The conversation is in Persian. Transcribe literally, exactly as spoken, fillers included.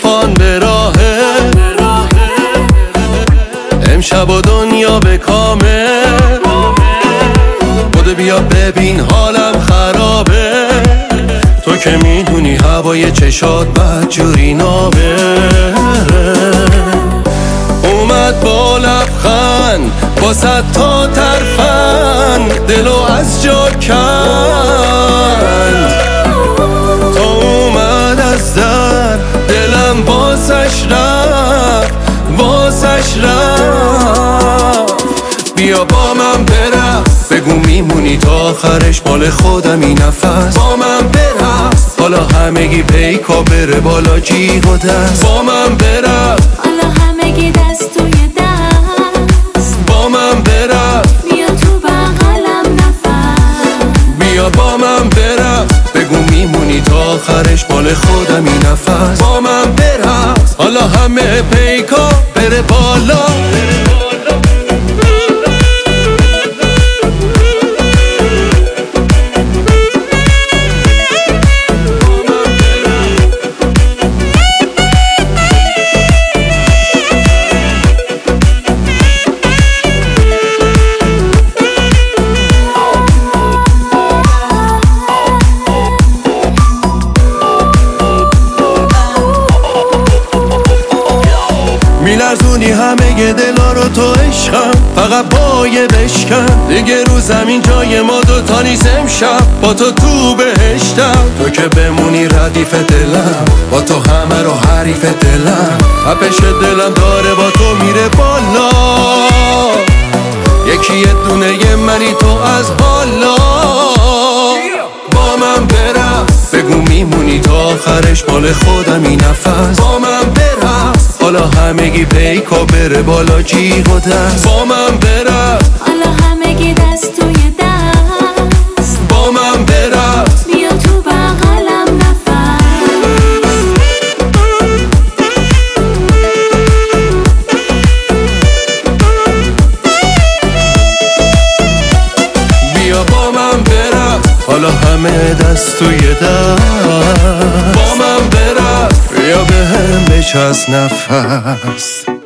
طوفان به راهه، امشب و دنیا به کامه. بوده بیا ببین حالم خرابه، تو که میدونی هوای چشات بدجوری نابه. اومد با لبخند با صد تا ترفند دلو از جا کند. تا اومد از در دلم باسش رفت، باسش رفت. بیا با من برقص، بگو میمونی تا آخرش مال خودم این نفس. با من برقص حالا همگی پیکا بره بالا جیغ و دست. با من برقص حالا همگی دست توی دست. با من برقص بیا تو بغلم نفس. بیا با من برقص، بگو میمونی تا آخرش مال خودم این نفس. با من برقص حالا همه پیکا بره بالا. میلرزونی همه دلا رو تو عشقم، فقط بایه بشکن دیگه رو زمین جای ما دوتا نیست. امشب با تو تو بهشتم، تو که بمونی ردیف دلم، با تو همه رو حریف دلم. تپش دلم داره با تو میره بالا، یکی یه دونه منی تو از حالا. با من برقص، بگو میمونی تا آخرش مال خودم این نفس. با من برقص حالا همگی پیکا بره بالا جیغ و دست. با من برقص حالا همگی دست توی دست. با من برقص بیا تو بغلم نفس. بیا با من برقص حالا همه دست توی دست. با من برقص بیا به هم بچسب نفس.